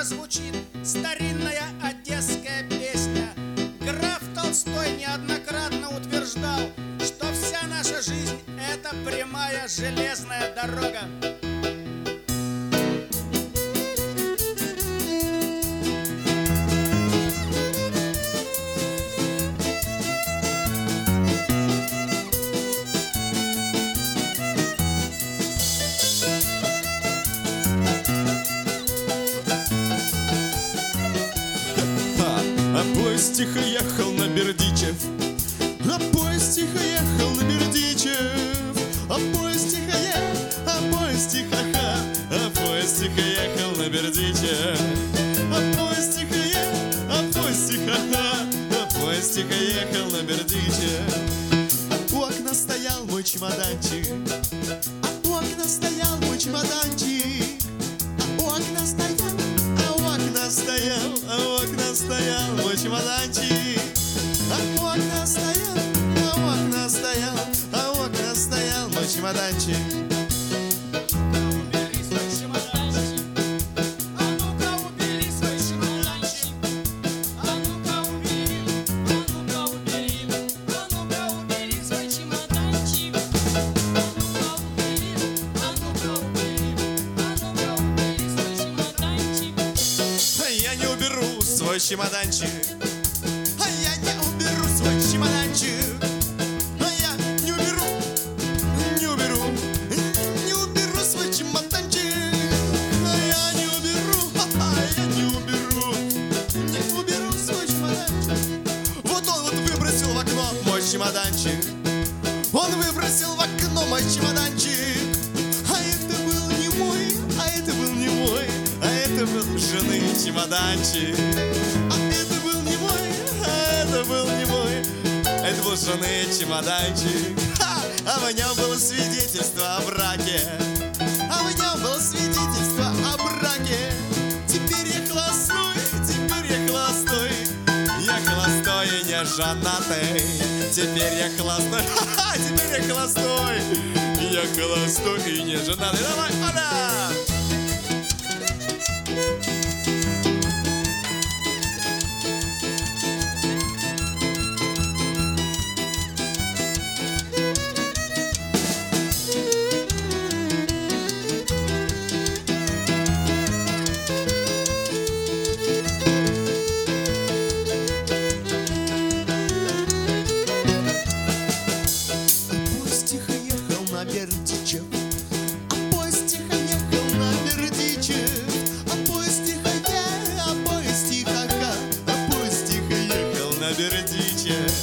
прозвучит старинная одесская песня. Граф Толстой неоднократно утверждал, что вся наша жизнь — это прямая железная дорога. Поезд тихо ехал на Бердичев, поезд тихо ехал на Бердичев, поезд тихо ехал, поезд тихо поезд тихо ехал на Бердичев, поезд тихо ехал, поезд тихо поезд тихо ехал на Бердичев. У окна стоял мой чемоданчик, у окна стоял мой чемоданчик, у окна стоял, у окна стоял мой чемоданчик, у окна стоял, у окна стоял, у окна стоял мой чемоданчик. Убери свой чемоданчик, а ну-ка убери свой чемоданчик, а ну-ка убери, а ну-ка убери, а ну-ка убери свой чемоданчик, а ну-ка убери, а ну-ка убери, а ну-ка убери свой чемоданчик. Я не уберу свой чемоданчик, я не уберу свой чемоданчик, я не уберу, не уберу, не уберу свой чемоданчик, я не уберу, я не уберу, не уберу свой чемоданчик. Вот он вот выбросил в окно мой чемоданчик, он выбросил в окно мой чемоданчик, а это был не мой, а это был не мой, а это был жены чемоданчик. А это был не мой, а это был не мой, это был жены чемоданчик. А в нем было свидетельство о браке, а в нем было свидетельство о браке. Теперь я холостой, теперь я холостой, я холостой и не женатый. Теперь я холостой, теперь я холостой, я холостой и не женатый. Давай, оля! Бердичев, поезд тихо ехал на Бердичев, поезд тихо ехал, поезд тихо ехал на Бердичев,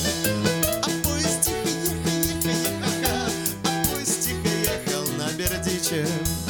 поезд тихо ехал, поезд тихо ехал на Бердичев.